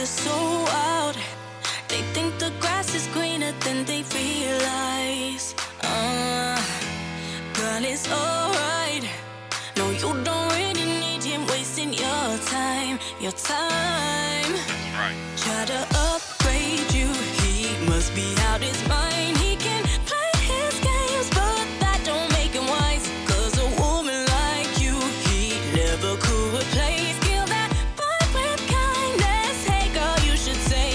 are so wild. They think the grass is greener than they realize. Girl, it's alright. No, you don't really need him wasting your time. Your time. Right. Try to upgrade you. He must be out his mind. He can play his games, but that don't make him wise. 'Cause a woman like you, he never could replace. Kill that vibe with kindness. Hey girl, you should say.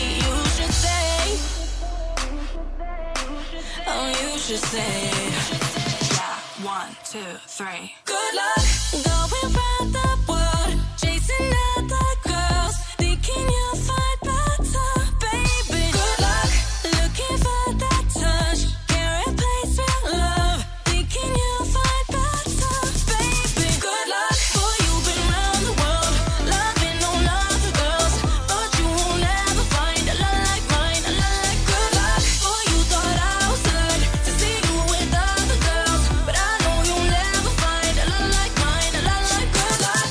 Oh, you should say. Yeah, 1, 2, 3. Good luck going round the world, chasing other girls, thinking you'll find better, baby. Good luck looking for that touch, can't replace real love, thinking you'll find better, baby. Good luck, boy, you've been round the world, loving on other girls, but you won't ever find a love like mine, a love like good luck. Boy, you thought I was hurt to see you with other girls, but I know you'll never find a love like mine, a love like good luck.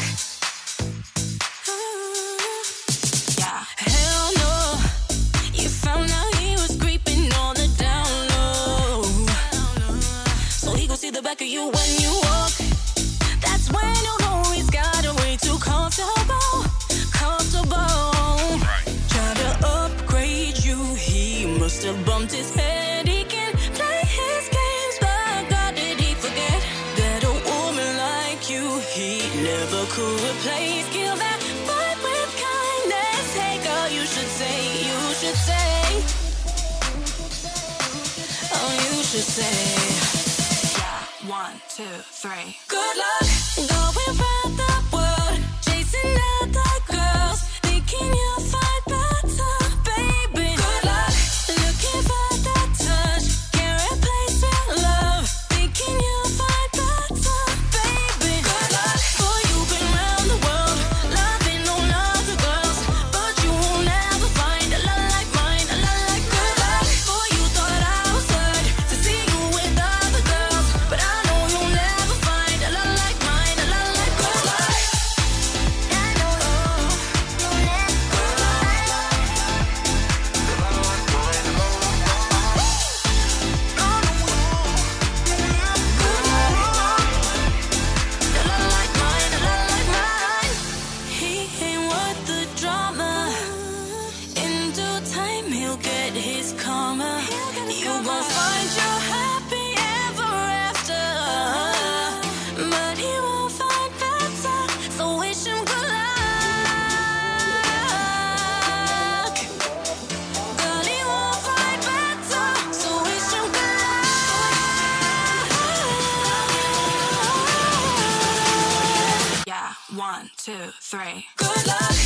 Yeah, hell no, you found out he was creeping on the down low, so he gon' see the back of you when you walk. That's when you know he's got a way too comfortable, comfortable. Try to upgrade you, he must have bumped his head. He can play his games, but God, did he forget that a woman like you, he never could replace. Kill that vibe with kindness. Hey girl, you should say, you should say. Oh, you should say. Yeah, 1, 2, 3. Good luck going round the world, chasing other girls, thinking you'll find better, baby. Good luck looking for that touch, can't replace real love, thinking you'll find better, baby. Good luck, boy, you've been round the world, loving on other girls, but you won't ever find a love like mine, a love like good luck. Boy, you thought I was hurt to see you with other girls, but I know you'll never find a love like mine, a love like good luck. I know you'll never He ain't worth the drama. In due time, he'll get his karma. You gon' find your happy ever after, but he won't find better. So wish him good luck. Girl, he won't find better. So wish him good luck. Yeah, 1, 2, 3. Good luck